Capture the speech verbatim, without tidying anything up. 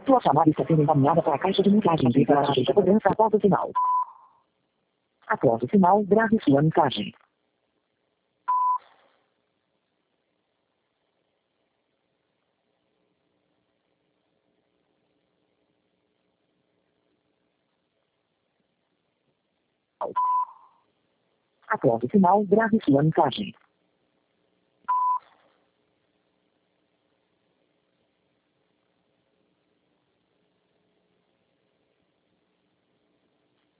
Sua chamada está sendo encaminhada para a caixa de mensagem e será sujeita a cobrança após o sinal. Após o sinal, grave sua mensagem. Após o sinal, grave sua mensagem.